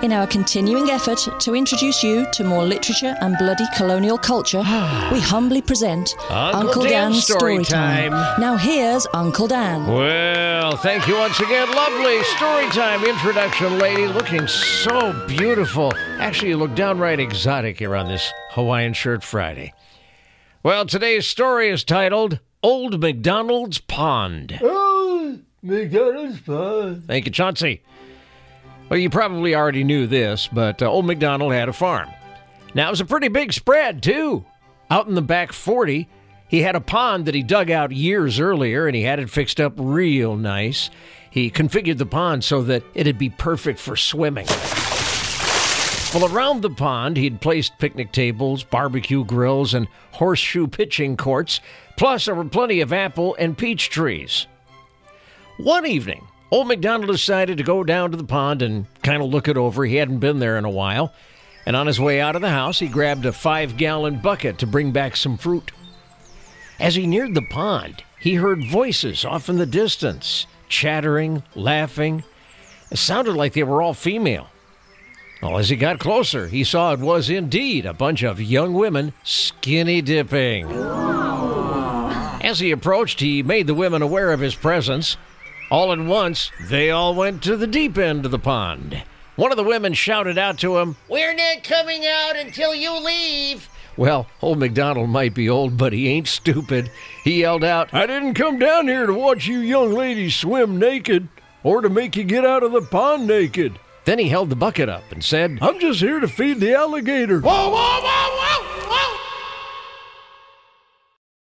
In our continuing effort to introduce you to more literature and bloody colonial culture, we humbly present Uncle Dan's Story Time. Now here's Uncle Dan. Well, thank you once again. Lovely Storytime introduction, lady. Looking so beautiful. Actually, you look downright exotic here on this Hawaiian Shirt Friday. Well, today's story is titled Old MacDonald's Pond. Old MacDonald's Pond. Thank you, Chauncey. Well, you probably already knew this, but Old MacDonald had a farm. Now, it was a pretty big spread, too. Out in the back 40, he had a pond that he dug out years earlier, and he had it fixed up real nice. He configured the pond so that it'd be perfect for swimming. Well, around the pond, he'd placed picnic tables, barbecue grills, and horseshoe pitching courts, plus there were plenty of apple and peach trees. One evening, Old MacDonald decided to go down to the pond and kind of look it over. He hadn't been there in a while. And on his way out of the house, he grabbed a 5-gallon bucket to bring back some fruit. As he neared the pond, he heard voices off in the distance, chattering, laughing. It sounded like they were all female. Well, as he got closer, he saw it was indeed a bunch of young women skinny dipping. As he approached, he made the women aware of his presence. All at once, they all went to the deep end of the pond. One of the women shouted out to him, "We're not coming out until you leave." Well, Old MacDonald might be old, but he ain't stupid. He yelled out, I didn't come down here to watch you young ladies swim naked or to make you get out of the pond naked. Then he held the bucket up and said, I'm just here to feed the alligator. Whoa, whoa, whoa, whoa!